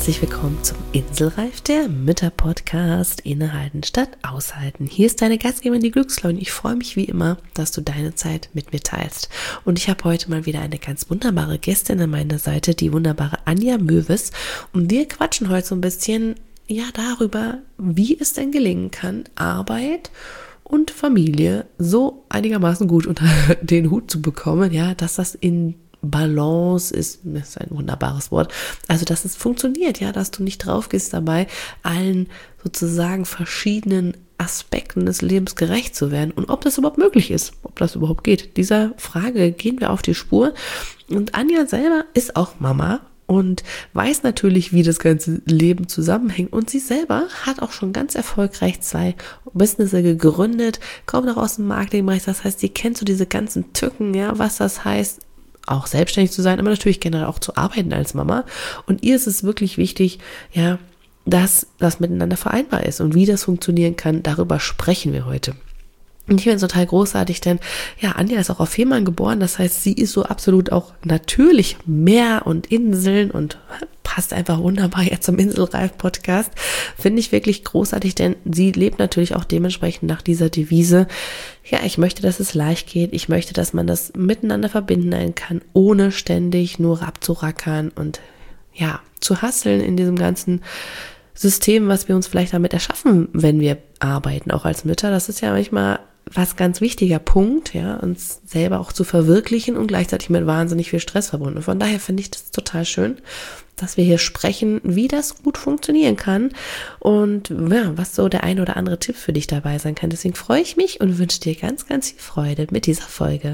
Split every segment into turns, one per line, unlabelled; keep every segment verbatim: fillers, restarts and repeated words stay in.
herzlich willkommen zum Inselreif, der Mütter-Podcast. Innehalten statt aushalten. Hier ist deine Gastgeberin, die Glückslaune. Ich freue mich wie immer, dass du deine Zeit mit mir teilst. Und ich habe heute mal wieder eine ganz wunderbare Gästin an meiner Seite, die wunderbare Anja Mewes. Und wir quatschen heute so ein bisschen ja darüber, wie es denn gelingen kann, Arbeit und Familie so einigermaßen gut unter den Hut zu bekommen, ja, dass das in Balance ist, das ist ein wunderbares Wort, also dass es funktioniert, ja, dass du nicht drauf gehst dabei, allen sozusagen verschiedenen Aspekten des Lebens gerecht zu werden und ob das überhaupt möglich ist, ob das überhaupt geht. Dieser Frage gehen wir auf die Spur und Anja selber ist auch Mama und weiß natürlich, wie das ganze Leben zusammenhängt. Und sie selber hat auch schon ganz erfolgreich zwei Businesses gegründet, kommt auch aus dem Marketingbereich. Das heißt, sie kennt so diese ganzen Tücken, ja, was das heißt, auch selbstständig zu sein, aber natürlich generell auch zu arbeiten als Mama. Und ihr ist es wirklich wichtig, ja, dass das miteinander vereinbar ist. Und wie das funktionieren kann, darüber sprechen wir heute. Und ich finde es total großartig, denn ja, Anja ist auch auf Fehmarn geboren, das heißt, sie ist so absolut auch natürlich Meer und Inseln und passt einfach wunderbar jetzt zum Inselreif-Podcast. Finde ich wirklich großartig, denn sie lebt natürlich auch dementsprechend nach dieser Devise, ja, ich möchte, dass es leicht geht, ich möchte, dass man das miteinander verbinden kann, ohne ständig nur abzurackern und ja, zu hasseln in diesem ganzen System, was wir uns vielleicht damit erschaffen, wenn wir arbeiten, auch als Mütter. Das ist ja manchmal was ganz wichtiger Punkt, ja, uns selber auch zu verwirklichen und gleichzeitig mit wahnsinnig viel Stress verbunden. Von daher finde ich das total schön, dass wir hier sprechen, wie das gut funktionieren kann und ja, was so der ein oder andere Tipp für dich dabei sein kann. Deswegen freue ich mich und wünsche dir ganz, ganz viel Freude mit dieser Folge.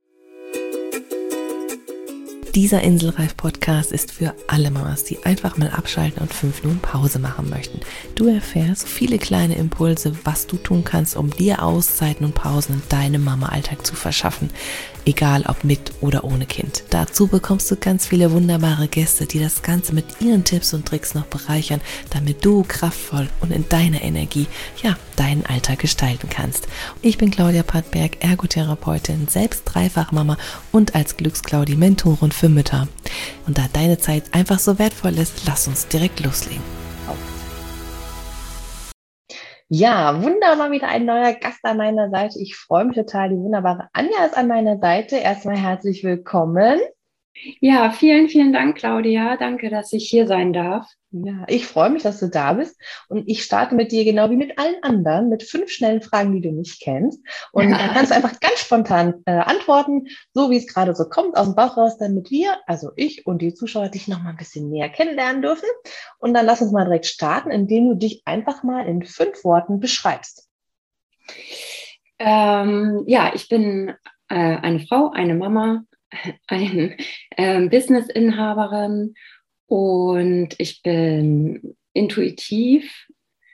Dieser Inselreif-Podcast ist für alle Mamas, die einfach mal abschalten und fünf Minuten Pause machen möchten. Du erfährst viele kleine Impulse, was du tun kannst, um dir Auszeiten und Pausen in deinem Mama-Alltag zu verschaffen. Egal ob mit oder ohne Kind. Dazu bekommst du ganz viele wunderbare Gäste, die das Ganze mit ihren Tipps und Tricks noch bereichern, damit du kraftvoll und in deiner Energie, ja, deinen Alltag gestalten kannst. Ich bin Claudia Pattberg, Ergotherapeutin, selbst Dreifachmama und als Glücksclaudi Mentorin für Mütter. Und da deine Zeit einfach so wertvoll ist, lass uns direkt loslegen.
Ja, wunderbar, wieder ein neuer Gast an meiner Seite. Ich freue mich total. Die wunderbare Anja ist an meiner Seite. Erstmal herzlich willkommen.
Ja, vielen, vielen Dank, Claudia. Danke, dass ich hier sein darf.
Ja, ich freue mich, dass du da bist. Und ich starte mit dir genau wie mit allen anderen, mit fünf schnellen Fragen, die du nicht kennst. Und ja. Da kannst du einfach ganz spontan äh, antworten, so wie es gerade so kommt, aus dem Bauch raus, damit wir, also ich und die Zuschauer, dich noch mal ein bisschen näher kennenlernen dürfen. Und dann lass uns mal direkt starten, indem du dich einfach mal in fünf Worten beschreibst.
Ähm, ja, ich bin äh, eine Frau, eine Mama, eine äh, Business-Inhaberin und ich bin intuitiv,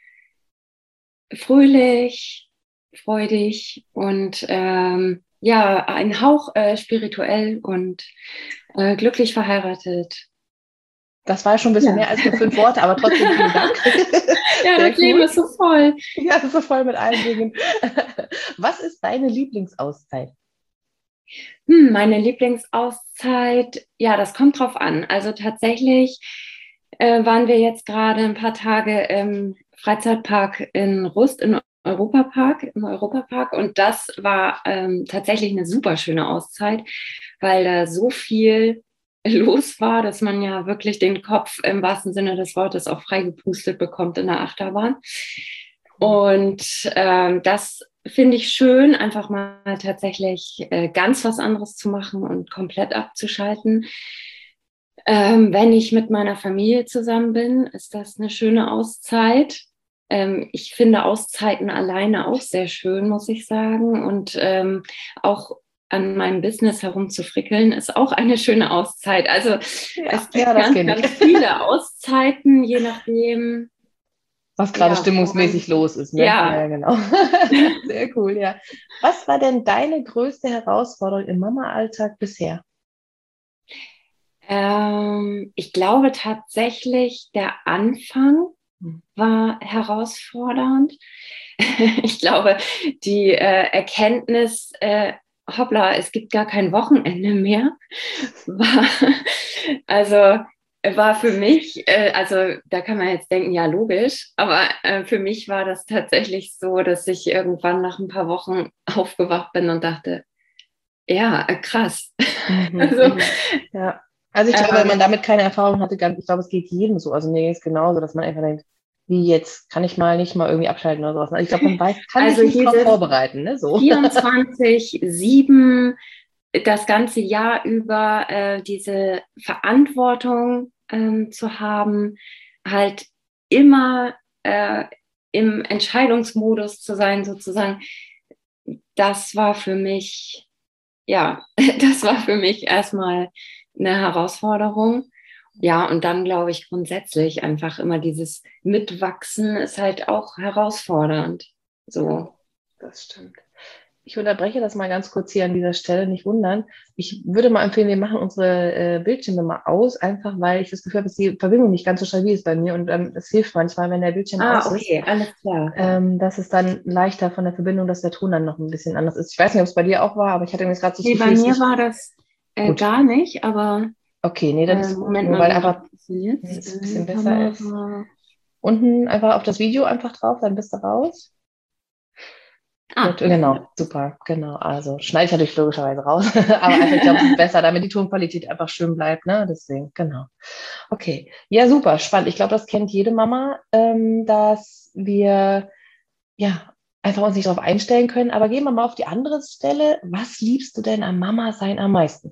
fröhlich, freudig und ähm, ja, ein Hauch äh, spirituell und äh, glücklich verheiratet.
Das war schon ein bisschen ja. mehr als nur fünf Worte, aber trotzdem vielen Dank.
Ja, das cool. Leben ist so voll.
Ja, das ist so voll mit allen Dingen. Was ist deine Lieblingsauszeit?
Hm, meine Lieblingsauszeit, ja, das kommt drauf an. Also tatsächlich äh, waren wir jetzt gerade ein paar Tage im Freizeitpark in Rust, im Europapark, im Europapark. Und das war ähm, tatsächlich eine super schöne Auszeit, weil da so viel los war, dass man ja wirklich den Kopf im wahrsten Sinne des Wortes auch freigepustet bekommt in der Achterbahn. Und ähm, das finde ich schön, einfach mal tatsächlich äh, ganz was anderes zu machen und komplett abzuschalten. Ähm, wenn ich mit meiner Familie zusammen bin, ist das eine schöne Auszeit. Ähm, ich finde Auszeiten alleine auch sehr schön, muss ich sagen. Und ähm, auch an meinem Business herumzufrickeln, ist auch eine schöne Auszeit. Also ja, es gibt ja, ganz, ganz viele Auszeiten, je nachdem,
was gerade ja, stimmungsmäßig los ist. Ne?
Ja.
ja, genau. Sehr cool, ja. Was war denn deine größte Herausforderung im Mama-Alltag bisher?
Ähm, ich glaube tatsächlich, der Anfang war herausfordernd. Ich glaube, die äh, Erkenntnis, äh, hoppla, es gibt gar kein Wochenende mehr, war, also war für mich, äh, also da kann man jetzt denken, ja logisch, aber äh, für mich war das tatsächlich so, dass ich irgendwann nach ein paar Wochen aufgewacht bin und dachte, ja, äh, krass.
Mhm.
Also,
Ja. Also ich glaube, wenn
ähm,
man damit keine Erfahrung hatte, ich glaube, es geht jedem so. Also mir geht es genauso, dass man einfach denkt, wie jetzt, kann ich mal nicht mal irgendwie abschalten oder sowas. Also ich glaube, man weiß, kann sich
also
nicht darauf
dieses
vorbereiten, ne? So.
vierundzwanzig sieben, das ganze Jahr über äh, diese Verantwortung ähm, zu haben, halt immer äh, im Entscheidungsmodus zu sein, sozusagen, das war für mich, ja, das war für mich erstmal eine Herausforderung. Ja, und dann glaube ich grundsätzlich einfach immer dieses Mitwachsen ist halt auch herausfordernd. So.
Das stimmt. Ich unterbreche das mal ganz kurz hier an dieser Stelle, nicht wundern. Ich würde mal empfehlen, wir machen unsere äh, Bildschirme mal aus, einfach weil ich das Gefühl habe, dass die Verbindung nicht ganz so stabil ist bei mir und ähm, es hilft manchmal, wenn der Bildschirm
Ah,
aus ist,
okay, alles klar.
ähm, dass es dann leichter von der Verbindung, dass der Ton dann noch ein bisschen anders ist. Ich weiß nicht, ob es bei dir auch war, aber ich hatte jetzt gerade so das
Nee, bei
Gefühl, es
mir
ist
war das äh,
gut.
gar nicht, aber
Okay, nee, dann
äh,
ist gut,
Moment
nur
mal,
weil
wie
einfach
funktioniert
wenn
es
es ein
denn?
bisschen besser ist.
Kamera.
Unten einfach auf das Video einfach drauf, dann bist du raus. Gut,
Ah, ja,
genau,
ja.
super, genau. Also schneide ich natürlich logischerweise raus, aber einfach, ich glaube, es ist besser, damit die Tonqualität einfach schön bleibt, ne? Deswegen, genau. Okay, ja, super, spannend. Ich glaube, das kennt jede Mama, ähm, dass wir ja einfach uns nicht darauf einstellen können. Aber gehen wir mal auf die andere Stelle. Was liebst du denn am Mama-Sein am meisten?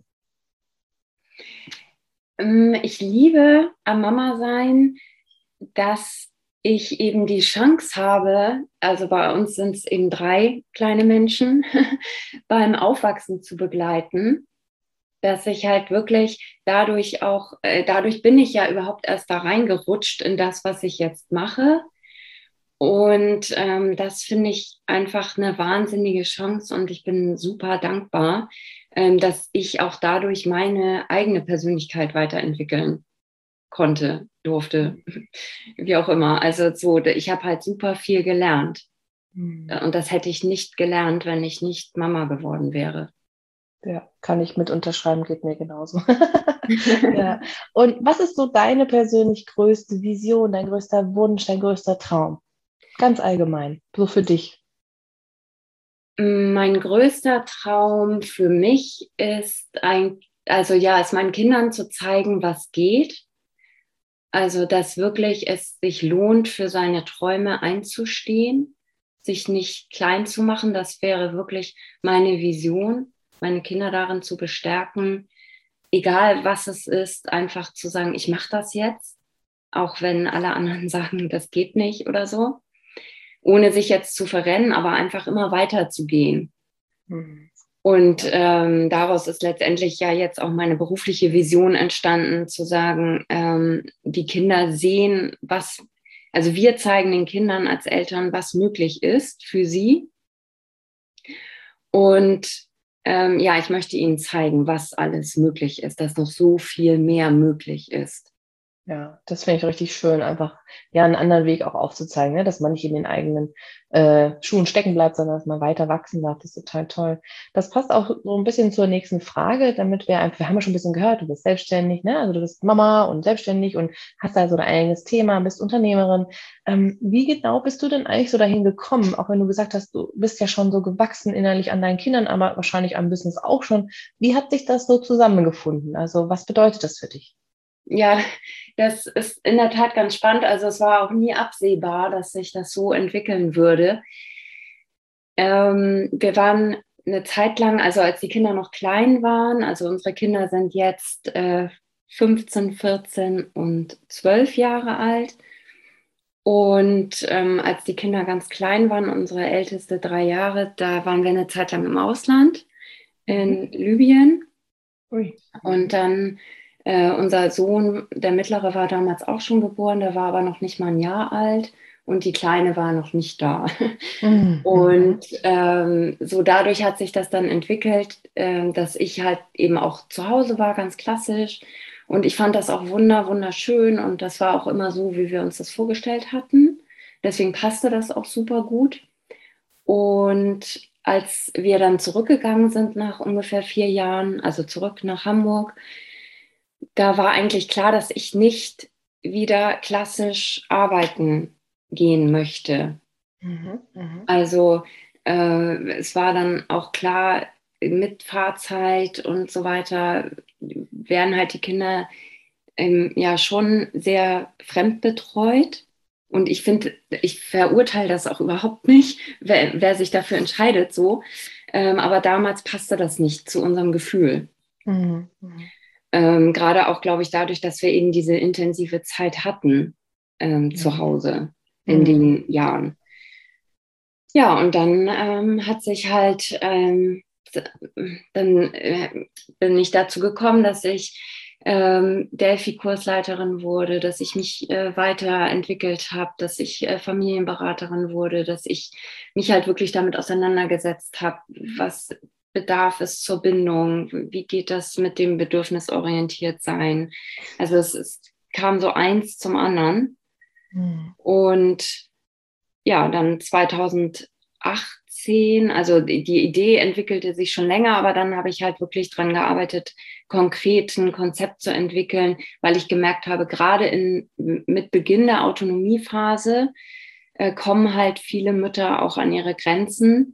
Ähm, Ich liebe am Mama sein, dass ich eben die Chance habe, also bei uns sind es eben drei kleine Menschen, beim Aufwachsen zu begleiten, dass ich halt wirklich dadurch auch, äh, dadurch bin ich ja überhaupt erst da reingerutscht in das, was ich jetzt mache. Und ähm, das finde ich einfach eine wahnsinnige Chance und ich bin super dankbar, ähm, dass ich auch dadurch meine eigene Persönlichkeit weiterentwickeln konnte, durfte, wie auch immer. Also so, ich habe halt super viel gelernt.
Hm.
Und das hätte ich nicht gelernt, wenn ich nicht Mama geworden wäre.
Ja, kann ich mit unterschreiben, geht mir genauso. Ja. Und was ist so deine persönlich größte Vision, dein größter Wunsch, dein größter Traum? Ganz allgemein, so für dich.
Mein größter Traum für mich ist ein, also ja, es meinen Kindern zu zeigen, was geht. Also, dass wirklich es sich lohnt, für seine Träume einzustehen, sich nicht klein zu machen. Das wäre wirklich meine Vision, meine Kinder darin zu bestärken, egal was es ist, einfach zu sagen, ich mache das jetzt, auch wenn alle anderen sagen, das geht nicht oder so, ohne sich jetzt zu verrennen, aber einfach immer weiter zu gehen.
Hm.
Und ähm, daraus ist letztendlich ja jetzt auch meine berufliche Vision entstanden, zu sagen, ähm, die Kinder sehen, was, also wir zeigen den Kindern als Eltern, was möglich ist für sie. Und ähm, ja, ich möchte ihnen zeigen, was alles möglich ist, dass noch so viel mehr möglich ist.
Ja, das finde ich richtig schön, einfach ja einen anderen Weg auch aufzuzeigen, ne? Dass man nicht in den eigenen äh, Schuhen stecken bleibt, sondern dass man weiter wachsen darf. Das ist total toll. Das passt auch so ein bisschen zur nächsten Frage, damit wir einfach, wir haben ja schon ein bisschen gehört, du bist selbstständig, ne? Also du bist Mama und selbstständig und hast da so dein eigenes Thema, bist Unternehmerin. Ähm, wie genau bist du denn eigentlich so dahin gekommen? Auch wenn du gesagt hast, du bist ja schon so gewachsen innerlich an deinen Kindern, aber wahrscheinlich am Business auch schon. Wie hat sich das so zusammengefunden? Also was bedeutet das für dich?
Ja, das ist in der Tat ganz spannend. Also es war auch nie absehbar, dass sich das so entwickeln würde. Ähm, wir waren eine Zeit lang, also als die Kinder noch klein waren, also unsere Kinder sind jetzt äh, fünfzehn, vierzehn und zwölf Jahre alt. Und ähm, als die Kinder ganz klein waren, unsere älteste drei Jahre, da waren wir eine Zeit lang im Ausland, in Libyen.
Ui.
Und dann äh, unser Sohn, der mittlere, war damals auch schon geboren, der war aber noch nicht mal ein Jahr alt und die Kleine war noch nicht da.
Mhm.
Und ähm, so dadurch hat sich das dann entwickelt, äh, dass ich halt eben auch zu Hause war, ganz klassisch. Und ich fand das auch wunder, wunderschön und das war auch immer so, wie wir uns das vorgestellt hatten. Deswegen passte das auch super gut. Und als wir dann zurückgegangen sind nach ungefähr vier Jahren, also zurück nach Hamburg, da war eigentlich klar, dass ich nicht wieder klassisch arbeiten gehen möchte.
Mhm. Mhm.
Also äh, es war dann auch klar, mit Fahrzeit und so weiter werden halt die Kinder ähm, ja schon sehr fremdbetreut. Und ich finde, ich verurteile das auch überhaupt nicht, wer, wer sich dafür entscheidet so. Ähm, aber damals passte das nicht zu unserem Gefühl.
Mhm. Mhm.
Ähm, gerade auch, glaube ich, dadurch, dass wir eben diese intensive Zeit hatten ähm, zu Hause in
Mhm.
den Jahren. Ja, und dann ähm, hat sich halt, ähm, dann äh, bin ich dazu gekommen, dass ich ähm, Delphi-Kursleiterin wurde, dass ich mich äh, weiterentwickelt habe, dass ich äh, Familienberaterin wurde, dass ich mich halt wirklich damit auseinandergesetzt habe, was bedarf es zur Bindung, wie geht das mit dem Bedürfnisorientiert sein. Also es, es kam so eins zum anderen.
Mhm.
Und ja, dann zweitausendachtzehn, also die, die Idee entwickelte sich schon länger, aber dann habe ich halt wirklich dran gearbeitet, konkret ein Konzept zu entwickeln, weil ich gemerkt habe, gerade in, mit Beginn der Autonomiephase äh, kommen halt viele Mütter auch an ihre Grenzen,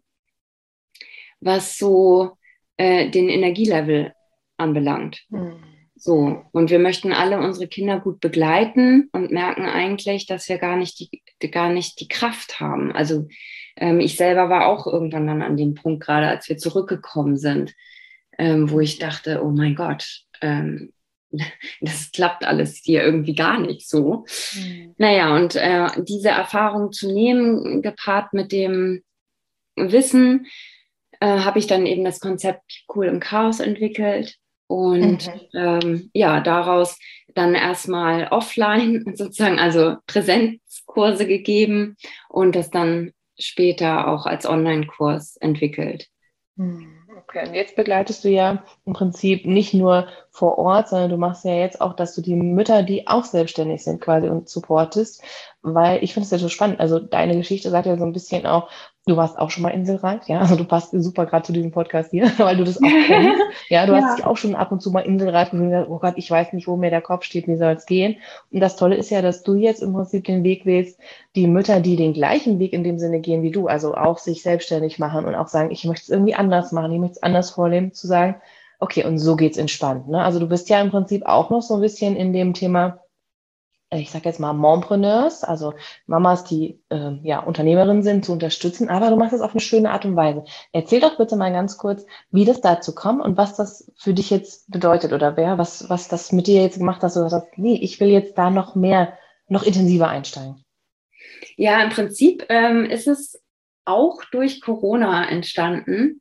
was so äh, den Energielevel anbelangt.
Mhm.
So, und wir möchten alle unsere Kinder gut begleiten und merken eigentlich, dass wir gar nicht die, gar nicht die Kraft haben. Also ähm, ich selber war auch irgendwann dann an dem Punkt, gerade als wir zurückgekommen sind, ähm, wo ich dachte, oh mein Gott, ähm, das klappt alles hier irgendwie gar nicht so.
Mhm.
Naja, und äh, diese Erfahrung zu nehmen, gepaart mit dem Wissen, äh, habe ich dann eben das Konzept Cool im Chaos entwickelt. Und
Mhm.
ähm, ja, daraus dann erstmal offline sozusagen, also Präsenzkurse gegeben und das dann später auch als Online-Kurs entwickelt.
Mhm. Okay, und jetzt begleitest du ja im Prinzip nicht nur vor Ort, sondern du machst ja jetzt auch, dass du die Mütter, die auch selbstständig sind, quasi und supportest, weil ich finde es ja so spannend. Also deine Geschichte sagt ja so ein bisschen auch, du warst auch schon mal inselreif, ja, also du passt super gerade zu diesem Podcast hier, weil du das auch kennst. Ja, du hast
Ja.
dich auch schon ab und zu mal inselreif gefühlt und gesagt, oh Gott, ich weiß nicht, wo mir der Kopf steht, wie soll es gehen? Und das Tolle ist ja, dass du jetzt im Prinzip den Weg wählst, die Mütter, die den gleichen Weg in dem Sinne gehen wie du, also auch sich selbstständig machen und auch sagen, ich möchte es irgendwie anders machen, ich möchte es anders vorleben, zu sagen, okay, und so geht's entspannt. Ne? Also du bist ja im Prinzip auch noch so ein bisschen in dem Thema, ich sage jetzt mal Mompreneurs, also Mamas, die äh, ja Unternehmerinnen sind, zu unterstützen, aber du machst es auf eine schöne Art und Weise. Erzähl doch bitte mal ganz kurz, wie das dazu kommt und was das für dich jetzt bedeutet oder wer, was, was das mit dir jetzt gemacht hat, dass du sagst, nee, ich will jetzt da noch mehr, noch intensiver einsteigen.
Ja, im Prinzip ähm, ist es auch durch Corona entstanden,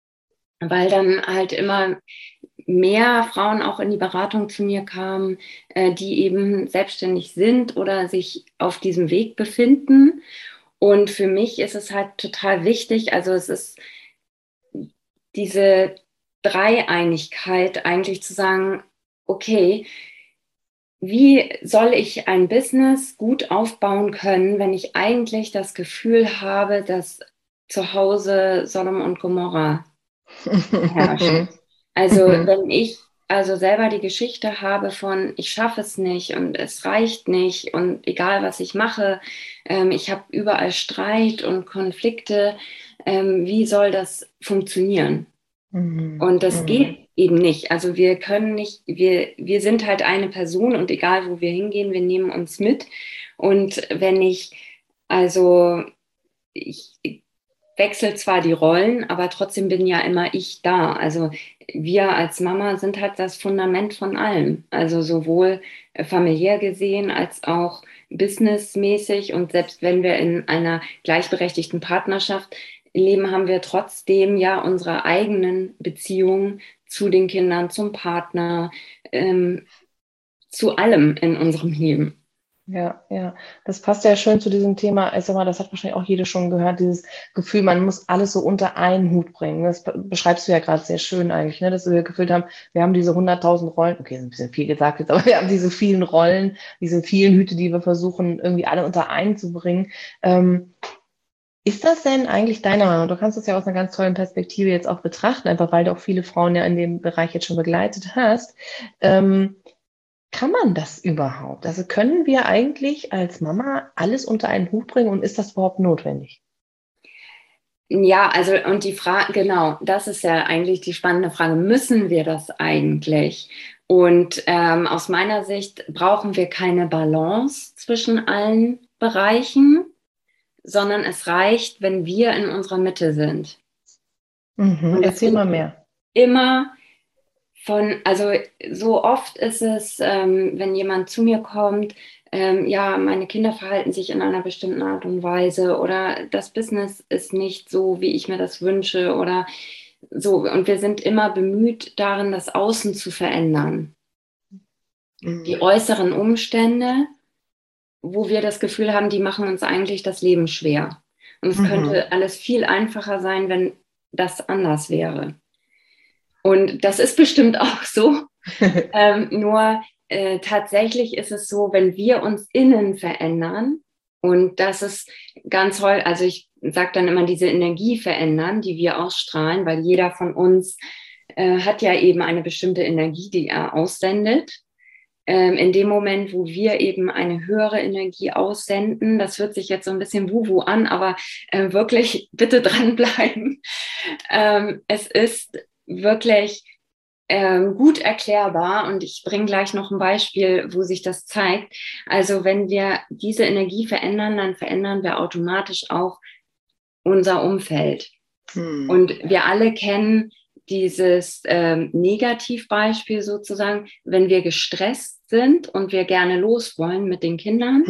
weil dann halt immer mehr Frauen auch in die Beratung zu mir kamen, äh, die eben selbstständig sind oder sich auf diesem Weg befinden. Und für mich ist es halt total wichtig, also es ist diese Dreieinigkeit eigentlich zu sagen, okay, wie soll ich ein Business gut aufbauen können, wenn ich eigentlich das Gefühl habe, dass zu Hause Sodom und Gomorra herrscht? Also wenn ich also selber die Geschichte habe von, ich schaffe es nicht und es reicht nicht und egal was ich mache, ähm, ich habe überall Streit und Konflikte, ähm, wie soll das funktionieren?
Mhm.
Und das
Mhm.
geht eben nicht. Also wir können nicht, wir, wir sind halt eine Person und egal wo wir hingehen, wir nehmen uns mit. Und wenn ich, also ich, wechsle zwar die Rollen, aber trotzdem bin ja immer ich da. Also wir als Mama sind halt das Fundament von allem. Also sowohl äh, familiär gesehen als auch businessmäßig. Und selbst wenn wir in einer gleichberechtigten Partnerschaft leben, haben wir trotzdem ja unsere eigenen Beziehungen zu den Kindern, zum Partner, ähm, zu allem in unserem Leben.
Ja, ja, das passt ja schön zu diesem Thema. Ich sag mal, das hat wahrscheinlich auch jede schon gehört, dieses Gefühl, man muss alles so unter einen Hut bringen. Das be- beschreibst du ja gerade sehr schön eigentlich, ne? Dass wir gefühlt haben, wir haben diese hunderttausend Rollen, okay, ist ein bisschen viel gesagt jetzt, aber wir haben diese vielen Rollen, diese vielen Hüte, die wir versuchen, irgendwie alle unter einen zu bringen. Ähm, ist das denn eigentlich deiner Meinung? Du kannst das ja aus einer ganz tollen Perspektive jetzt auch betrachten, einfach weil du auch viele Frauen ja in dem Bereich jetzt schon begleitet hast. Ähm, kann man das überhaupt? Also können wir eigentlich als Mama alles unter einen Hut bringen und ist das überhaupt notwendig?
Ja, also und die Frage, genau, das ist ja eigentlich die spannende Frage, müssen wir das eigentlich? Und ähm, aus meiner Sicht brauchen wir keine Balance zwischen allen Bereichen, sondern es reicht, wenn wir in unserer Mitte sind.
Mhm,
Und
erzähl mal mehr.
Immer von, also so oft ist es, ähm, wenn jemand zu mir kommt, ähm, ja, meine Kinder verhalten sich in einer bestimmten Art und Weise oder das Business ist nicht so, wie ich mir das wünsche oder so. Und wir sind immer bemüht darin, das Außen zu verändern.
Mhm.
Die äußeren Umstände, wo wir das Gefühl haben, die machen uns eigentlich das Leben schwer. Und es
Mhm.
könnte alles viel einfacher sein, wenn das anders wäre. Und das ist bestimmt auch so. ähm, nur äh, tatsächlich ist es so, wenn wir uns innen verändern, und das ist ganz toll, also ich sage dann immer diese Energie verändern, die wir ausstrahlen, weil jeder von uns äh, hat ja eben eine bestimmte Energie, die er aussendet. Ähm, in dem Moment, wo wir eben eine höhere Energie aussenden, das hört sich jetzt so ein bisschen wuhu an, aber äh, wirklich bitte dranbleiben. Ähm, es ist wirklich ähm, gut erklärbar und ich bringe gleich noch ein Beispiel, wo sich das zeigt. Also wenn wir diese Energie verändern, dann verändern wir automatisch auch unser Umfeld.
Hm.
Und wir alle kennen dieses ähm, Negativbeispiel sozusagen, wenn wir gestresst sind und wir gerne los wollen mit den Kindern,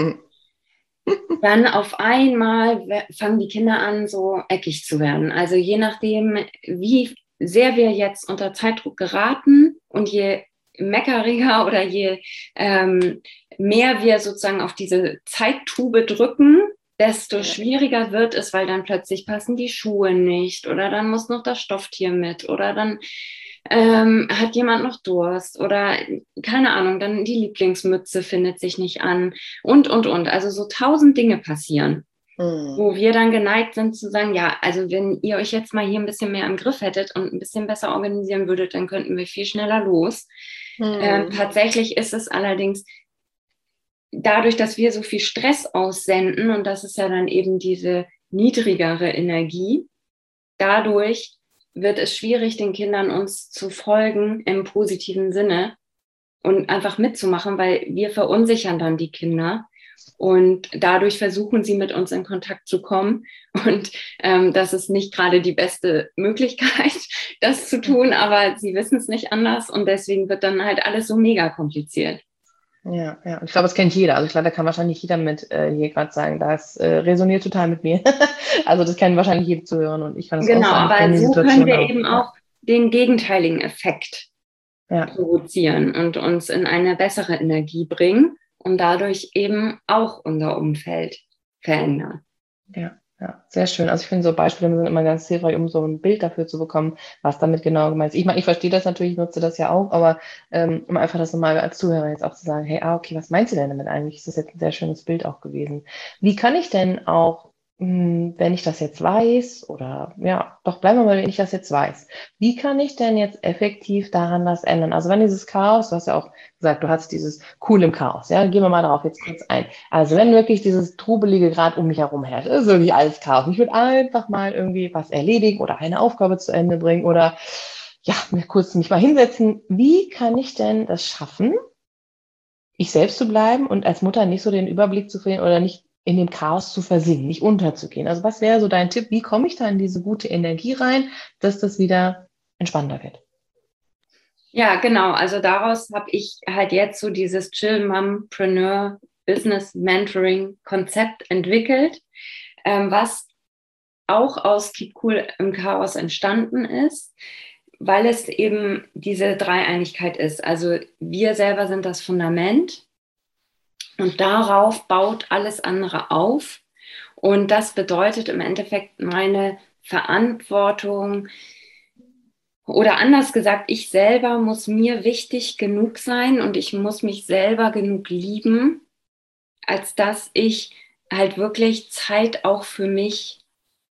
dann auf einmal fangen die Kinder an, so eckig zu werden. Also je nachdem, wie sehr wir jetzt unter Zeitdruck geraten und je meckeriger oder je ähm, mehr wir sozusagen auf diese Zeittube drücken, desto schwieriger wird es, weil dann plötzlich passen die Schuhe nicht oder dann muss noch das Stofftier mit oder dann ähm, hat jemand noch Durst oder keine Ahnung, dann die Lieblingsmütze findet sich nicht an und, und, und. Also so tausend Dinge passieren, mhm. wo wir dann geneigt sind zu sagen, ja, also wenn ihr euch jetzt mal hier ein bisschen mehr im Griff hättet und ein bisschen besser organisieren würdet, dann könnten wir viel schneller los. Mhm. Ähm, tatsächlich ist es allerdings dadurch, dass wir so viel Stress aussenden, und das ist ja dann eben diese niedrigere Energie, dadurch wird es schwierig, den Kindern uns zu folgen im positiven Sinne und einfach mitzumachen, weil wir verunsichern dann die Kinder und dadurch versuchen sie mit uns in Kontakt zu kommen und ähm, das ist nicht gerade die beste Möglichkeit, das zu tun, aber sie wissen es nicht anders und deswegen wird dann halt alles so mega kompliziert.
Ja, ja. Ich glaube, das kennt jeder. Also ich glaube, da kann wahrscheinlich jeder mit äh, hier gerade sagen, das äh, resoniert total mit mir. Also das kennen wahrscheinlich jede zuhören und ich kann es
genau,
auch sagen.
Genau, aber so können wir auch. eben auch ja. den gegenteiligen Effekt ja. provozieren und uns in eine bessere Energie bringen und dadurch eben auch unser Umfeld verändern.
Ja. Ja, sehr schön. Also ich finde, so Beispiele sind immer ganz hilfreich, um so ein Bild dafür zu bekommen, was damit genau gemeint ist. Ich meine, ich verstehe das natürlich, nutze das ja auch, aber ähm, um einfach das nochmal als Zuhörer jetzt auch zu sagen, hey, ah, okay, was meinst du denn damit eigentlich? Ist das jetzt ein sehr schönes Bild auch gewesen. Wie kann ich denn auch, mh, wenn ich das jetzt weiß, oder ja, doch bleiben wir mal, wenn ich das jetzt weiß, wie kann ich denn jetzt effektiv daran was ändern? Also wenn dieses Chaos, du hast ja auch gesagt, du hast dieses Cool im Chaos, ja, gehen wir mal darauf jetzt kurz ein. Also wenn wirklich dieses Trubelige gerade um mich herum herrscht, ist wirklich alles Chaos. Ich würde einfach mal irgendwie was erledigen oder eine Aufgabe zu Ende bringen oder ja, mir kurz mich mal hinsetzen. Wie kann ich denn das schaffen, ich selbst zu bleiben und als Mutter nicht so den Überblick zu verlieren oder nicht in dem Chaos zu versinken, nicht unterzugehen? Also was wäre so dein Tipp? Wie komme ich da in diese gute Energie rein, dass das wieder entspannter wird?
Ja, genau. Also daraus habe ich halt jetzt so dieses Chill Mompreneur Business Mentoring Konzept entwickelt, ähm, was auch aus Keep Cool im Chaos entstanden ist, weil es eben diese Dreieinigkeit ist. Also wir selber sind das Fundament und darauf baut alles andere auf. Und das bedeutet im Endeffekt meine Verantwortung, oder anders gesagt, ich selber muss mir wichtig genug sein und ich muss mich selber genug lieben, als dass ich halt wirklich Zeit auch für mich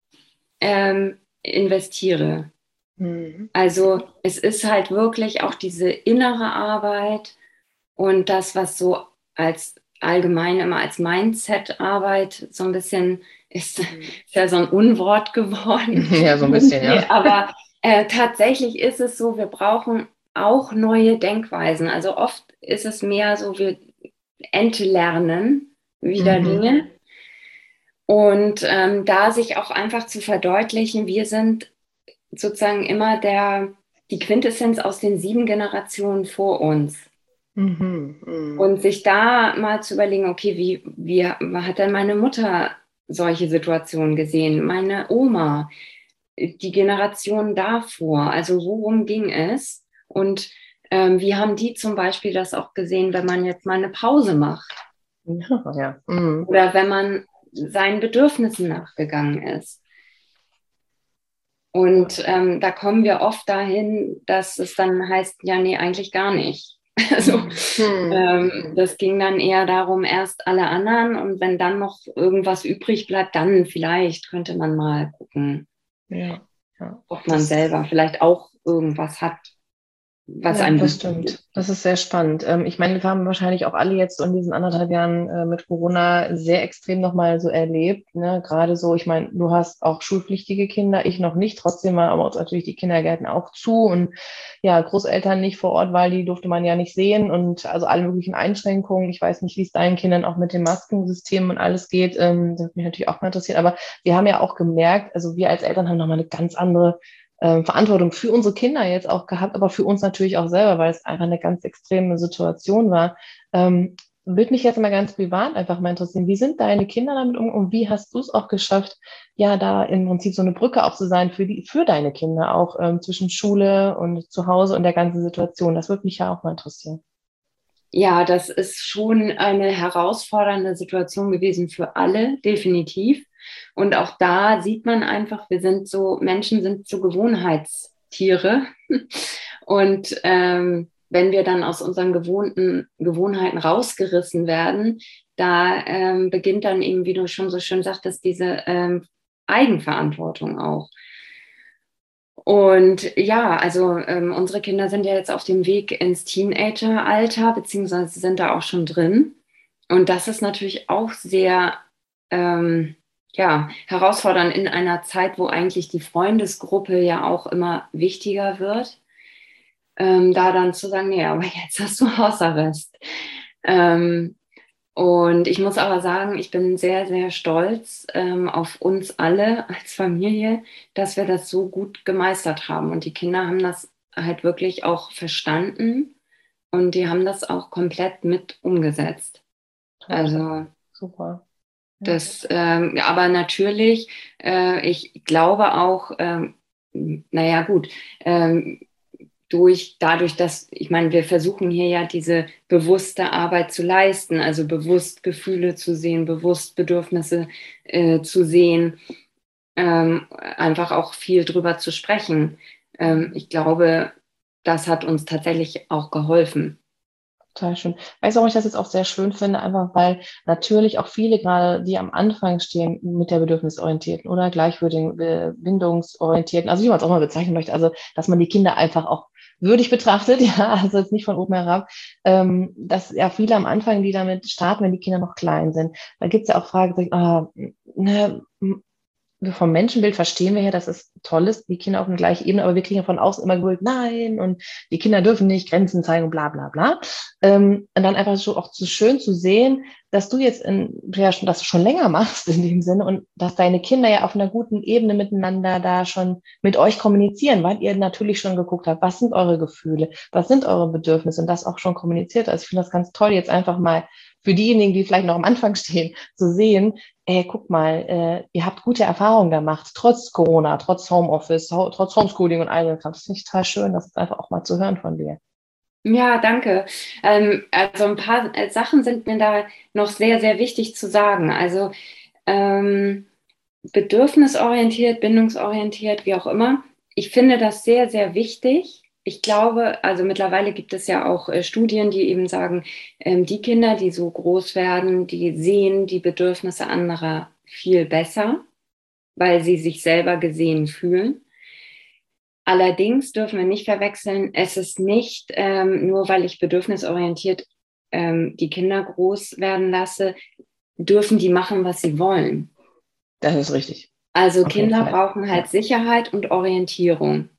ähm, investiere. Mhm. Also es ist halt wirklich auch diese innere Arbeit Und das, was so als allgemein immer als Mindset-Arbeit so ein bisschen ist, ist ja so ein Unwort geworden.
Ja, so ein bisschen, ja.
Aber äh, tatsächlich ist es so, wir brauchen auch neue Denkweisen. Also oft ist es mehr so, wir entlernen wieder
Mhm.
Dinge. Und ähm, da sich auch einfach zu verdeutlichen, wir sind sozusagen immer der, die Quintessenz aus den sieben Generationen vor uns.
Mhm. Mhm.
Und sich da mal zu überlegen, okay, wie, wie hat denn meine Mutter solche Situationen gesehen? Meine Oma, die Generation davor, also worum ging es? Und ähm, wie haben die zum Beispiel das auch gesehen, wenn man jetzt mal eine Pause macht?
Ja, ja. Mhm.
Oder wenn man seinen Bedürfnissen nachgegangen ist? Und ähm, da kommen wir oft dahin, dass es dann heißt, ja, nee, eigentlich gar nicht. Also
Mhm.
ähm, das ging dann eher darum, erst alle anderen und wenn dann noch irgendwas übrig bleibt, dann vielleicht könnte man mal gucken,
Ja, ja.
ob man
Das,
selber vielleicht auch irgendwas hat, was
ja,
einem
das
wichtig
stimmt.
ist.
Das ist sehr spannend. Ähm, ich meine, wir haben wahrscheinlich auch alle jetzt so in diesen anderthalb Jahren äh, mit Corona sehr extrem nochmal so erlebt. Ne? Gerade so, ich meine, du hast auch schulpflichtige Kinder, ich noch nicht. Trotzdem waren aber uns natürlich die Kindergärten auch zu und ja, Großeltern nicht vor Ort, weil die durfte man ja nicht sehen und also alle möglichen Einschränkungen. Ich weiß nicht, wie es deinen Kindern auch mit dem Maskensystem und alles geht. Ähm, das hat mich natürlich auch mal interessiert. Aber wir haben ja auch gemerkt, also wir als Eltern haben nochmal eine ganz andere ähm, Verantwortung für unsere Kinder jetzt auch gehabt, aber für uns natürlich auch selber, weil es einfach eine ganz extreme Situation war. Ähm, würde mich jetzt mal ganz privat einfach mal interessieren, wie sind deine Kinder damit um und wie hast du es auch geschafft, ja, da im Prinzip so eine Brücke auch zu sein für die, für deine Kinder auch ähm, zwischen Schule und zu Hause und der ganzen Situation? Das würde mich ja auch mal interessieren.
Ja, das ist schon eine herausfordernde Situation gewesen für alle, definitiv. Und auch da sieht man einfach, wir sind so, Menschen sind so Gewohnheitstiere. Und ähm, wenn wir dann aus unseren gewohnten Gewohnheiten rausgerissen werden, da ähm, beginnt dann eben, wie du schon so schön sagtest, diese ähm, Eigenverantwortung auch. Und ja, also ähm, unsere Kinder sind ja jetzt auf dem Weg ins Teenageralter, beziehungsweise sind da auch schon drin. Und das ist natürlich auch sehr ähm, ja, herausfordernd in einer Zeit, wo eigentlich die Freundesgruppe ja auch immer wichtiger wird. Ähm, da dann zu sagen, nee, aber jetzt hast du Hausarrest. Ähm, und ich muss aber sagen, ich bin sehr, sehr stolz ähm, auf uns alle als Familie, dass wir das so gut gemeistert haben. Und die Kinder haben das halt wirklich auch verstanden und die haben das auch komplett mit umgesetzt.
Toll,
Also
super. Ja.
das, ähm, ja, aber natürlich, äh, ich glaube auch, ähm, naja gut, ähm, durch, dadurch, dass, ich meine, wir versuchen hier ja diese bewusste Arbeit zu leisten, also bewusst Gefühle zu sehen, bewusst Bedürfnisse äh, zu sehen, ähm, einfach auch viel drüber zu sprechen. Ähm, ich glaube, das hat uns tatsächlich auch geholfen.
Total schön. Weißt du, warum ich das jetzt auch sehr schön finde? Einfach weil natürlich auch viele gerade, die am Anfang stehen mit der bedürfnisorientierten oder gleichwürdigen, äh, bindungsorientierten, also wie man es auch mal bezeichnen möchte, also dass man die Kinder einfach auch würdig betrachtet, ja, also jetzt nicht von oben herab, ähm, dass ja viele am Anfang, die damit starten, wenn die Kinder noch klein sind, da gibt es ja auch Fragen, ah, ne, vom Menschenbild verstehen wir ja, dass es toll ist, die Kinder auf eine gleiche Ebene, aber wir kriegen ja von außen immer gewollt, nein, und die Kinder dürfen nicht Grenzen zeigen und bla bla bla. Ähm, und dann einfach so auch so schön zu sehen, dass du jetzt in, ja, schon, das schon länger machst in dem Sinne und dass deine Kinder ja auf einer guten Ebene miteinander da schon mit euch kommunizieren, weil ihr natürlich schon geguckt habt, was sind eure Gefühle, was sind eure Bedürfnisse und das auch schon kommuniziert. Also ich finde das ganz toll, jetzt einfach mal für diejenigen, die vielleicht noch am Anfang stehen, zu sehen, ey, guck mal, äh, ihr habt gute Erfahrungen gemacht, trotz Corona, trotz Homeoffice, ho trotz Homeschooling und all dem Kram. Das finde ich total schön, das ist einfach auch mal zu hören von dir.
Ja, danke. Ähm, also ein paar äh, Sachen sind mir da noch sehr, sehr wichtig zu sagen. Also ähm, bedürfnisorientiert, bindungsorientiert, wie auch immer. Ich finde das sehr, sehr wichtig. Ich glaube, also mittlerweile gibt es ja auch äh, Studien, die eben sagen, ähm, die Kinder, die so groß werden, die sehen die Bedürfnisse anderer viel besser, weil sie sich selber gesehen fühlen. Allerdings dürfen wir nicht verwechseln, es ist nicht ähm, nur, weil ich bedürfnisorientiert ähm, die Kinder groß werden lasse, dürfen die machen, was sie wollen.
Das ist richtig.
Also
Auf jeden
Kinder
Fall.
brauchen halt
Ja.
Sicherheit und Orientierung.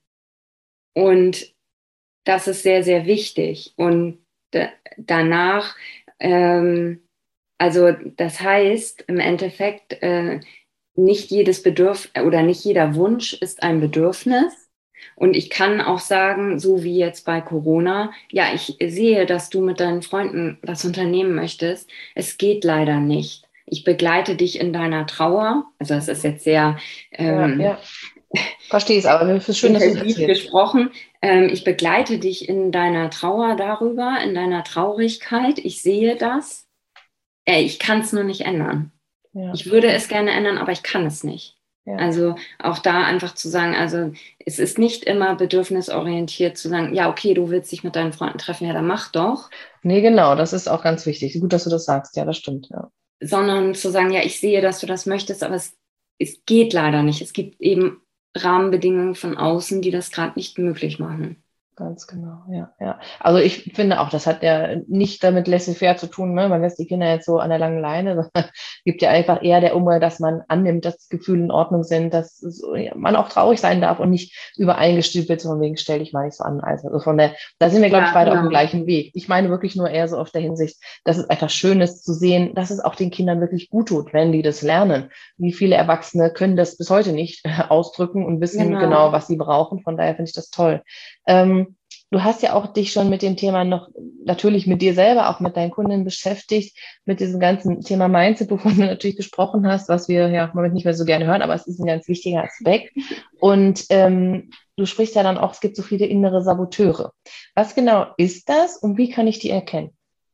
Und das ist sehr, sehr wichtig. Und d- danach, ähm, also das heißt im Endeffekt, äh, nicht jedes Bedürf oder nicht jeder Wunsch ist ein Bedürfnis. Und ich kann auch sagen, so wie jetzt bei Corona, ja, ich sehe, dass du mit deinen Freunden was unternehmen möchtest. Es geht leider nicht. Ich begleite dich in deiner Trauer. Also es ist jetzt sehr ähm,
Ja, ja. Verstehe es, aber es ist schön, dass du es
intensiv
erzählst.
gesprochen. Ähm, ich begleite dich in deiner Trauer darüber, in deiner Traurigkeit. Ich sehe das. Äh, ich kann es nur nicht ändern.
Ja.
Ich würde es gerne ändern, aber ich kann es nicht.
Ja.
Also auch da einfach zu sagen, also es ist nicht immer bedürfnisorientiert zu sagen, ja, okay, du willst dich mit deinen Freunden treffen, ja, dann mach doch.
Nee, genau, das ist auch ganz wichtig. Gut, dass du das sagst. Ja, das stimmt. Ja.
Sondern zu sagen, ja, ich sehe, dass du das möchtest, aber es, es geht leider nicht. Es gibt eben Rahmenbedingungen von außen, die das gerade nicht möglich machen.
Ganz genau, ja, ja. Also ich finde auch, das hat ja nicht damit laissez-faire zu tun, ne? Man lässt die Kinder jetzt so an der langen Leine, sondern gibt ja einfach eher der Umwelt, dass man annimmt, dass Gefühle in Ordnung sind, dass so, ja, man auch traurig sein darf und nicht übereingestülpt von wegen, stell dich mal nicht so an. Also von der, da sind wir, glaube
Ja,
ich, beide
genau.
auf dem gleichen Weg. Ich meine wirklich nur eher so auf der Hinsicht, dass es einfach schön ist zu sehen, dass es auch den Kindern wirklich gut tut, wenn die das lernen. Wie viele Erwachsene können das bis heute nicht ausdrücken und wissen
Genau.
genau, was sie brauchen. Von daher finde ich das toll. Ähm, Du hast ja auch dich schon mit dem Thema noch, natürlich mit dir selber, auch mit deinen Kunden beschäftigt, mit diesem ganzen Thema Mindset, wovon du natürlich gesprochen hast, was wir ja im Moment nicht mehr so gerne hören, aber es ist ein ganz wichtiger Aspekt. Und ähm, du sprichst ja dann auch, es gibt so viele innere Saboteure. Was genau ist das und wie kann ich die erkennen?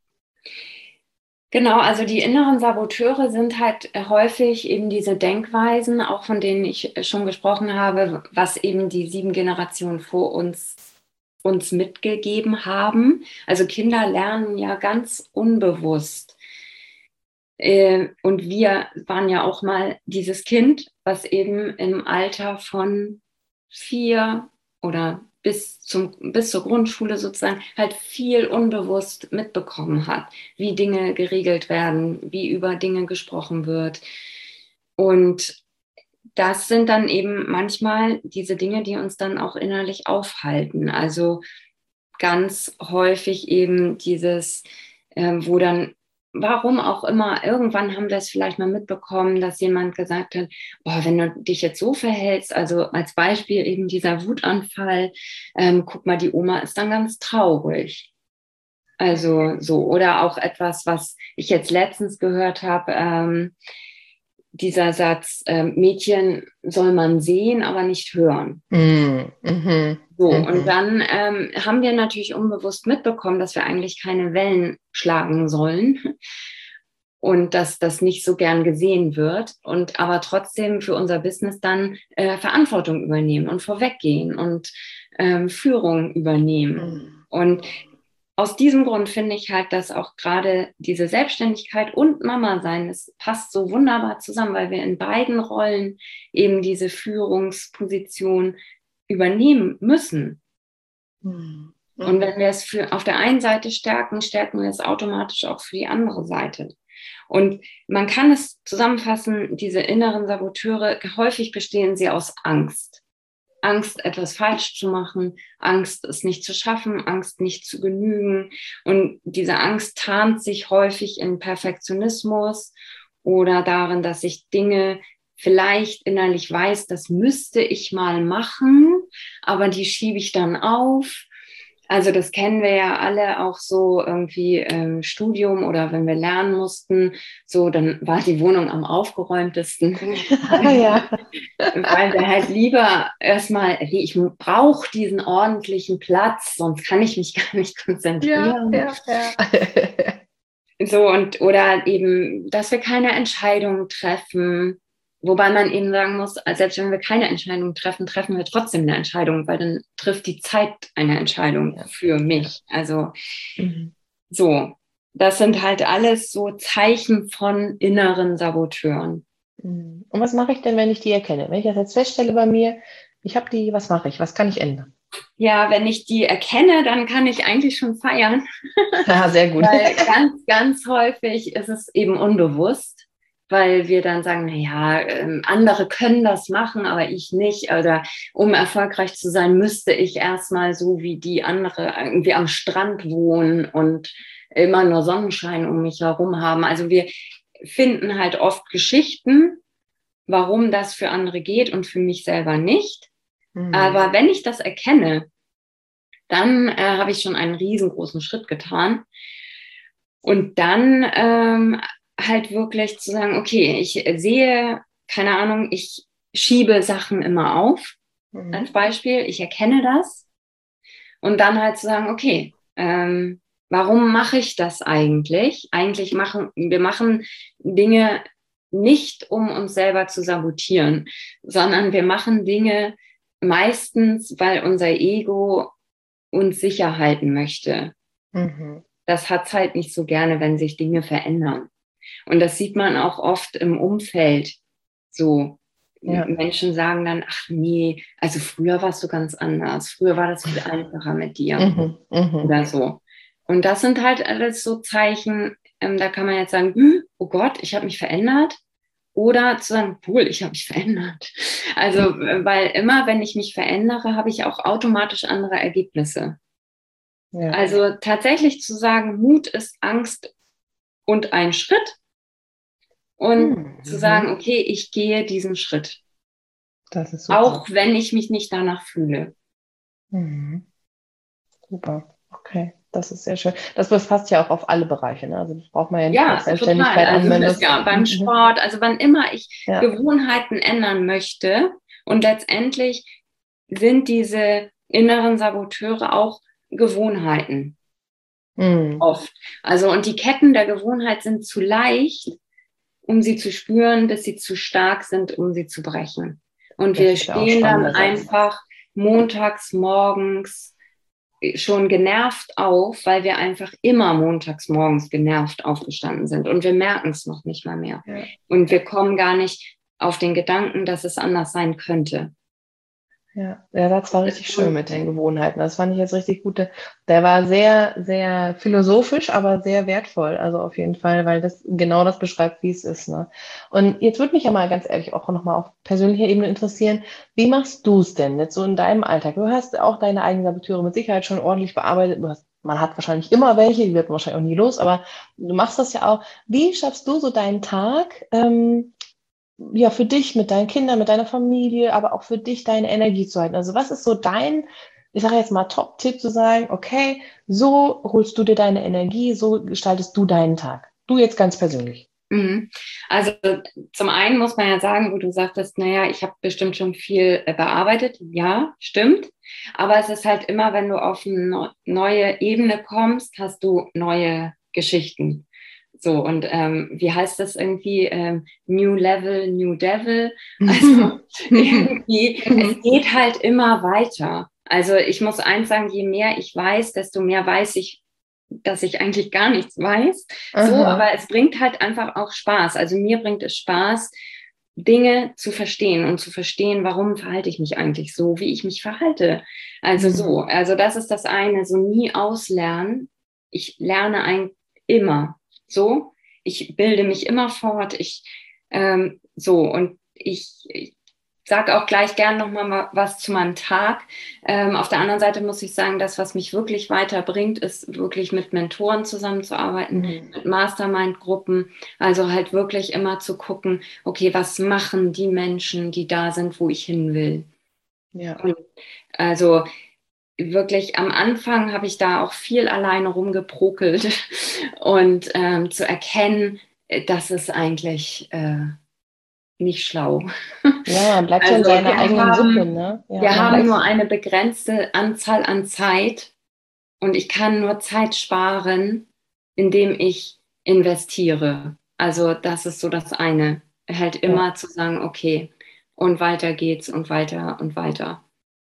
Genau, also die inneren Saboteure sind halt häufig eben diese Denkweisen, auch von denen ich schon gesprochen habe, was eben die sieben Generationen vor uns uns mitgegeben haben. Also Kinder lernen ja ganz unbewusst. Äh, und wir waren ja auch mal dieses Kind, was eben im Alter von vier oder bis zum, bis zur Grundschule sozusagen halt viel unbewusst mitbekommen hat, wie Dinge geregelt werden, wie über Dinge gesprochen wird. Und das sind dann eben manchmal diese Dinge, die uns dann auch innerlich aufhalten. Also ganz häufig eben dieses, äh, wo dann, warum auch immer, irgendwann haben wir es vielleicht mal mitbekommen, dass jemand gesagt hat, boah, wenn du dich jetzt so verhältst, also als Beispiel eben dieser Wutanfall, ähm, guck mal, die Oma ist dann ganz traurig. Also so, oder auch etwas, was ich jetzt letztens gehört habe, ähm, dieser Satz, äh, Mädchen soll man sehen, aber nicht hören.
Mm, mhm,
So,
mhm.
und dann ähm, haben wir natürlich unbewusst mitbekommen, dass wir eigentlich keine Wellen schlagen sollen und dass das nicht so gern gesehen wird und aber trotzdem für unser Business dann äh, Verantwortung übernehmen und vorweggehen und ähm, Führung übernehmen.
Mm.
Und aus diesem Grund finde ich halt, dass auch gerade diese Selbstständigkeit und Mama sein, das passt so wunderbar zusammen, weil wir in beiden Rollen eben diese Führungsposition übernehmen müssen.
Mm.
Und wenn wir es für, auf der einen Seite stärken, stärken wir es automatisch auch für die andere Seite. Und man kann es zusammenfassen, diese inneren Saboteure, häufig bestehen sie aus Angst. Angst, etwas falsch zu machen, Angst, es nicht zu schaffen, Angst, nicht zu genügen. Und diese Angst tarnt sich häufig in Perfektionismus oder darin, dass ich Dinge vielleicht innerlich weiß, das müsste ich mal machen, aber die schiebe ich dann auf. Also das kennen wir ja alle auch so irgendwie im Studium oder wenn wir lernen mussten, so dann war die Wohnung am aufgeräumtesten.
Ja.
Weil wir halt lieber erstmal, ich brauche diesen ordentlichen Platz, sonst kann ich mich gar nicht konzentrieren.
Ja, ja, ja.
So und oder eben, dass wir keine Entscheidungen treffen. Wobei man eben sagen muss, selbst wenn wir keine Entscheidung treffen, treffen wir trotzdem eine Entscheidung, weil dann trifft die Zeit eine Entscheidung für mich. Also
Mhm.
so, das sind halt alles so Zeichen von inneren Saboteuren.
Und was mache ich denn, wenn ich die erkenne? Wenn ich das jetzt feststelle bei mir, ich habe die, was mache ich? Was kann ich ändern?
Ja, wenn ich die erkenne, dann kann ich eigentlich schon feiern.
Ja, sehr gut.
Weil ganz, ganz häufig ist es eben unbewusst, weil wir dann sagen, naja, ähm, andere können das machen, aber ich nicht. Oder um erfolgreich zu sein, müsste ich erstmal so wie die andere irgendwie am Strand wohnen und immer nur Sonnenschein um mich herum haben. Also wir finden halt oft Geschichten, warum das für andere geht und für mich selber nicht. Mhm. Aber wenn ich das erkenne, dann äh, habe ich schon einen riesengroßen Schritt getan. Und dann ähm, halt wirklich zu sagen, okay, ich sehe, keine Ahnung, ich schiebe Sachen immer auf, mhm. als Beispiel, ich erkenne das. Und dann halt zu sagen, okay, ähm, warum mache ich das eigentlich? Eigentlich machen, wir machen Dinge nicht, um uns selber zu sabotieren, sondern wir machen Dinge meistens, weil unser Ego uns sicher halten möchte. Mhm. Das hat's halt nicht so gerne, wenn sich Dinge verändern. Und das sieht man auch oft im Umfeld. So, ja. Menschen sagen dann, ach nee, also früher warst du ganz anders. Früher war das viel einfacher mit dir. Mhm. Mhm. Oder so. Und das sind halt alles so Zeichen, ähm, da kann man jetzt sagen, hm, oh Gott, ich habe mich verändert. Oder zu sagen, cool, ich habe mich verändert. Also, weil immer, wenn ich mich verändere, habe ich auch automatisch andere Ergebnisse. Ja. Also tatsächlich zu sagen, Mut ist Angst und ein Schritt. Und mhm. zu sagen, okay, ich gehe diesen Schritt.
Das ist super.
Auch wenn ich mich nicht danach fühle.
Mhm. Super, okay. Das ist sehr schön. Das passt ja auch auf alle Bereiche. Ne? Also das braucht man ja nicht
ja,
auf Selbstständigkeit
also
anwenden.
Ja, beim Sport, also wann immer ich ja. Gewohnheiten ändern möchte und letztendlich sind diese inneren Saboteure auch Gewohnheiten. Mhm. Oft. Also und die Ketten der Gewohnheit sind zu leicht, um sie zu spüren, bis sie zu stark sind, um sie zu brechen. Und das wir stehen dann einfach montags morgens schon genervt auf, weil wir einfach immer montags morgens genervt aufgestanden sind und wir merken es noch nicht mal mehr. Ja. Und wir kommen gar nicht auf den Gedanken, dass es anders sein könnte.
Ja, der Satz war richtig schön mit den Gewohnheiten. Das fand ich jetzt richtig gut. Der war sehr, sehr philosophisch, aber sehr wertvoll. Also auf jeden Fall, weil das genau das beschreibt, wie es ist. Ne? Und jetzt würde mich ja mal ganz ehrlich auch nochmal auf persönlicher Ebene interessieren, wie machst du es denn jetzt so in deinem Alltag? Du hast auch deine eigenen Saboteure mit Sicherheit schon ordentlich bearbeitet. Du hast, man hat wahrscheinlich immer welche, die wird wahrscheinlich auch nie los, aber du machst das ja auch. Wie schaffst du so deinen Tag, ähm, ja, für dich, mit deinen Kindern, mit deiner Familie, aber auch für dich deine Energie zu halten. Also was ist so dein, ich sage jetzt mal Top-Tipp zu sagen, okay, so holst du dir deine Energie, so gestaltest du deinen Tag. Du jetzt ganz persönlich.
Also zum einen muss man ja sagen, wo du sagtest, naja, ich habe bestimmt schon viel bearbeitet. Ja, stimmt. Aber es ist halt immer, wenn du auf eine neue Ebene kommst, hast du neue Geschichten. So, und ähm, wie heißt das irgendwie? Ähm, New Level, New Devil. Also irgendwie, es geht halt immer weiter. Also ich muss eins sagen, je mehr ich weiß, desto mehr weiß ich, dass ich eigentlich gar nichts weiß. Aha. So, aber es bringt halt einfach auch Spaß. Also mir bringt es Spaß, Dinge zu verstehen und zu verstehen, warum verhalte ich mich eigentlich so, wie ich mich verhalte. Also mhm. so, also das ist das eine, so nie auslernen. Ich lerne ein immer. So, ich bilde mich immer fort, ich ähm, so und ich, ich sage auch gleich gern nochmal was zu meinem Tag. Ähm, auf der anderen Seite muss ich sagen, das, was mich wirklich weiterbringt, ist wirklich mit Mentoren zusammenzuarbeiten, mhm. mit Mastermind-Gruppen, also halt wirklich immer zu gucken, okay, was machen die Menschen, die da sind, wo ich hin will. Ja. Und also wirklich am Anfang habe ich da auch viel alleine rumgeprokelt und ähm, zu erkennen, das ist eigentlich äh, nicht schlau.
Ja, man bleibt also, in seiner eigenen haben, Suppe. Ne?
Ja, wir haben nur eine begrenzte Anzahl an Zeit und ich kann nur Zeit sparen, indem ich investiere. Also das ist so das eine. Halt immer ja. zu sagen, okay, und weiter geht's und weiter und weiter.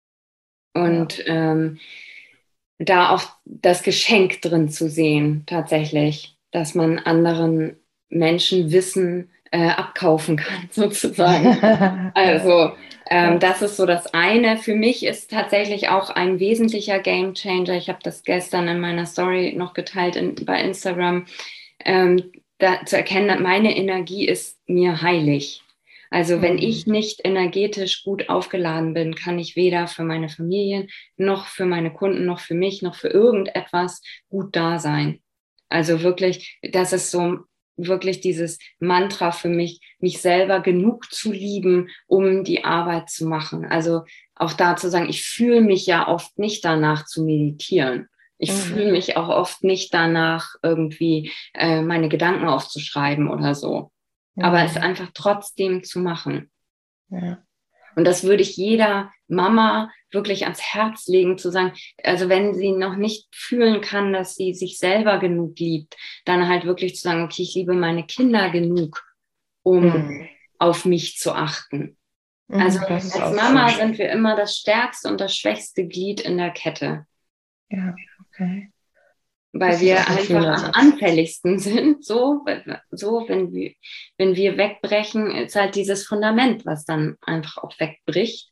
Und ja. ähm, da auch das Geschenk drin zu sehen, tatsächlich, dass man anderen Menschen Wissen äh, abkaufen kann, sozusagen. Also ähm, das ist so das eine. Für mich ist tatsächlich auch ein wesentlicher Gamechanger. Ich habe das gestern in meiner Story noch geteilt in, bei Instagram, ähm, da, zu erkennen, meine Energie ist mir heilig. Also wenn ich nicht energetisch gut aufgeladen bin, kann ich weder für meine Familien noch für meine Kunden noch für mich noch für irgendetwas gut da sein. Also wirklich, das ist so wirklich dieses Mantra für mich, mich selber genug zu lieben, um die Arbeit zu machen. Also auch da zu sagen, ich fühle mich ja oft nicht danach zu meditieren. Ich mhm. fühle mich auch oft nicht danach, irgendwie äh, meine Gedanken aufzuschreiben oder so. Mhm. Aber es einfach trotzdem zu machen.
Ja.
Und das würde ich jeder Mama wirklich ans Herz legen, zu sagen, also wenn sie noch nicht fühlen kann, dass sie sich selber genug liebt, dann halt wirklich zu sagen, okay, ich liebe meine Kinder genug, um mhm. auf mich zu achten. Mhm, also als Mama schön. Sind wir immer das stärkste und das schwächste Glied in der Kette.
Ja, okay.
Weil wir einfach am anfälligsten sind, so, so wenn, wir, wenn wir wegbrechen, ist halt dieses Fundament, was dann einfach auch wegbricht.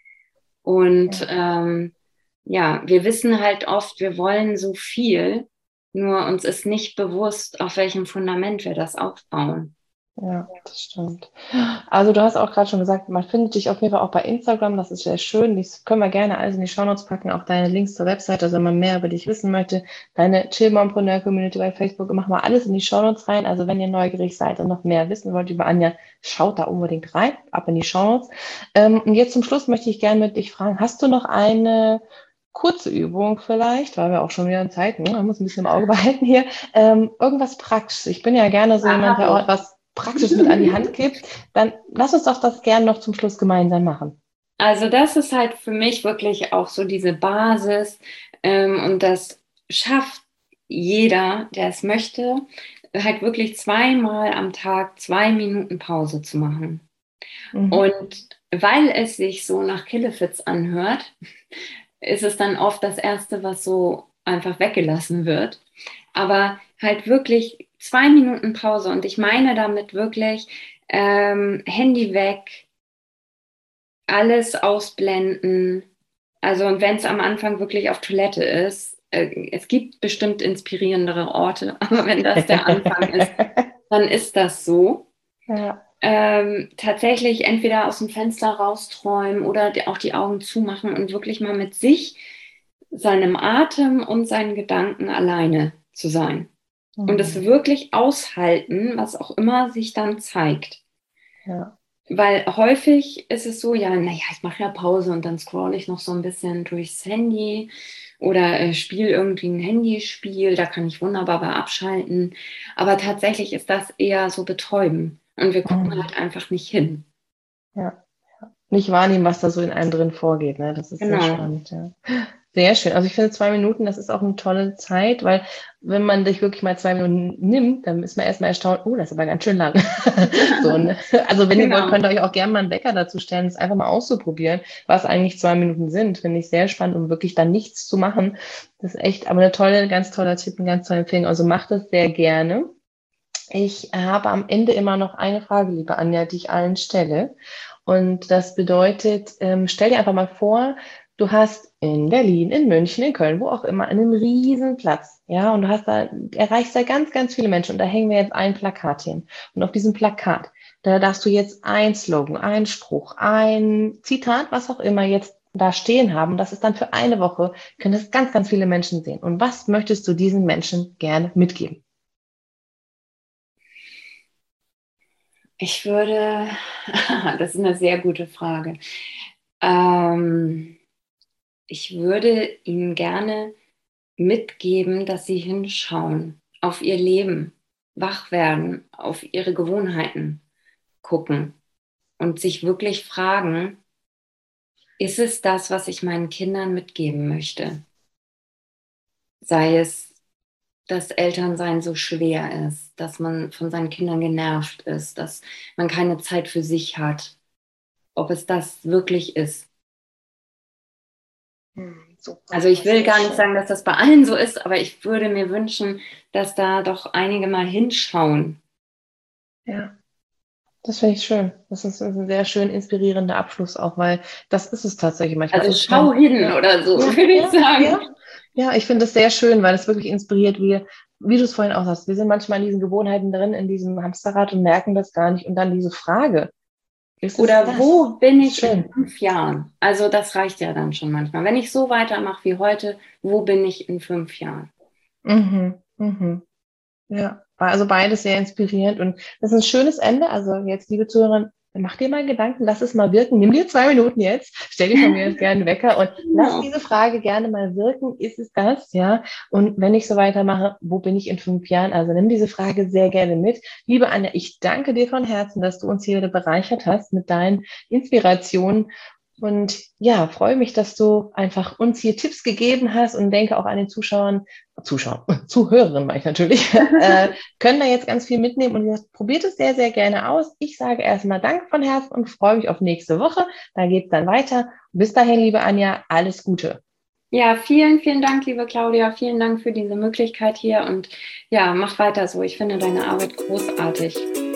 Und ja. Ähm, ja, wir wissen halt oft, wir wollen so viel, nur uns ist nicht bewusst, auf welchem Fundament wir das aufbauen.
Ja, das stimmt. Also du hast auch gerade schon gesagt, man findet dich auf jeden Fall auch bei Instagram, das ist sehr schön. Das können wir gerne alles in die Shownotes packen, auch deine Links zur Webseite, also wenn man mehr über dich wissen möchte, deine Chill-Mompreneur-Community bei Facebook, machen wir alles in die Shownotes rein. Also wenn ihr neugierig seid und noch mehr wissen wollt über Anja, schaut da unbedingt rein, ab in die Shownotes. Ähm, und jetzt zum Schluss möchte ich gerne mit dich fragen, hast du noch eine kurze Übung vielleicht, weil wir auch schon wieder in Zeit, ne? Man muss ein bisschen im Auge behalten hier, ähm, irgendwas Praktisches. Ich bin ja gerne so ja, jemand, der auch etwas praktisch mit an die Hand gibt, dann lass uns doch das gerne noch zum Schluss gemeinsam machen.
Also das ist halt für mich wirklich auch so diese Basis ähm, und das schafft jeder, der es möchte, halt wirklich zweimal am Tag zwei Minuten Pause zu machen. Mhm. Und weil es sich so nach Killefits anhört, ist es dann oft das Erste, was so einfach weggelassen wird. Aber halt wirklich zwei Minuten Pause und ich meine damit wirklich ähm, Handy weg, alles ausblenden. Also und wenn es am Anfang wirklich auf Toilette ist, äh, es gibt bestimmt inspirierendere Orte, aber wenn das der Anfang ist, dann ist das so.
Ja.
Ähm, tatsächlich entweder aus dem Fenster rausträumen oder auch die Augen zumachen und wirklich mal mit sich, seinem Atem und seinen Gedanken alleine zu sein. Und es wirklich aushalten, was auch immer sich dann zeigt.
Ja.
Weil häufig ist es so, ja, naja, ich mache ja Pause und dann scroll ich noch so ein bisschen durchs Handy oder äh, spiele irgendwie ein Handyspiel, da kann ich wunderbar bei abschalten. Aber tatsächlich ist das eher so betäuben und wir gucken mhm. halt einfach nicht hin.
Ja. Nicht wahrnehmen, was da so in einem drin vorgeht, ne? Das ist genau. Sehr spannend, ja. Sehr schön. Also ich finde zwei Minuten, das ist auch eine tolle Zeit, weil wenn man sich wirklich mal zwei Minuten nimmt, dann ist man erstmal erstaunt, oh, das ist aber ganz schön lang. so, ne? Also wenn genau. ihr wollt, könnt ihr euch auch gerne mal einen Wecker dazu stellen, es einfach mal auszuprobieren, was eigentlich zwei Minuten sind. Finde ich sehr spannend, um wirklich dann nichts zu machen. Das ist echt aber eine tolle, ganz toller Tipp, eine ganz tolle Empfehlung. Also macht das sehr gerne. Ich habe am Ende immer noch eine Frage, liebe Anja, die ich allen stelle. Und das bedeutet, ähm, stell dir einfach mal vor, du hast in Berlin, in München, in Köln, wo auch immer, einen riesen Platz, ja, und du hast da, erreichst da ganz, ganz viele Menschen und da hängen wir jetzt ein Plakat hin. Und auf diesem Plakat, da darfst du jetzt ein Slogan, ein Spruch, ein Zitat, was auch immer jetzt da stehen haben. Das ist dann für eine Woche, können das ganz, ganz viele Menschen sehen. Und was möchtest du diesen Menschen gerne mitgeben?
Ich würde, das ist eine sehr gute Frage. Ähm, ich würde Ihnen gerne mitgeben, dass Sie hinschauen auf Ihr Leben, wach werden, auf Ihre Gewohnheiten gucken und sich wirklich fragen, ist es das, was ich meinen Kindern mitgeben möchte? Sei es, dass Elternsein so schwer ist, dass man von seinen Kindern genervt ist, dass man keine Zeit für sich hat, ob es das wirklich ist. Hm, super. Also ich will gar nicht sagen, dass das bei allen so ist, aber ich würde mir wünschen, dass da doch einige mal hinschauen.
Ja. Das finde ich schön. Das ist ein sehr schön inspirierender Abschluss auch, weil das ist es tatsächlich manchmal.
Also
Ist
schau
man,
hin
ja,
oder so,
ja,
würde ich
ja,
sagen.
ja, ja, ich finde es sehr schön, weil es wirklich inspiriert. Wir, wie du es vorhin auch sagst, wir sind manchmal in diesen Gewohnheiten drin, in diesem Hamsterrad und merken das gar nicht. Und dann diese Frage, ist es
Oder
das?
wo bin
Ist
ich in
schön.
fünf Jahren? Also das reicht ja dann schon manchmal. Wenn ich so weitermache wie heute, wo bin ich in fünf Jahren?
Mhm, mhm. Ja, war also beides sehr inspirierend und das ist ein schönes Ende. Also jetzt, liebe Zuhörer, mach dir mal Gedanken, lass es mal wirken. Nimm dir zwei Minuten jetzt, stell dir von mir jetzt gerne einen Wecker und lass
Genau.
diese Frage gerne mal wirken. Ist es das? Ja. Und wenn ich so weitermache, wo bin ich in fünf Jahren? Also nimm diese Frage sehr gerne mit. Liebe Anja, ich danke dir von Herzen, dass du uns hier wieder bereichert hast mit deinen Inspirationen. Und ja, freue mich, dass du einfach uns hier Tipps gegeben hast und denke auch an den Zuschauern, Zuschauer, Zuhörerinnen meine ich natürlich, äh, können da jetzt ganz viel mitnehmen und ihr probiert es sehr, sehr gerne aus. Ich sage erstmal Dank von Herzen und freue mich auf nächste Woche. Da geht es dann weiter. Bis dahin, liebe Anja, alles Gute.
Ja, vielen, vielen Dank, liebe Claudia. Vielen Dank für diese Möglichkeit hier und ja, mach weiter so. Ich finde deine Arbeit großartig.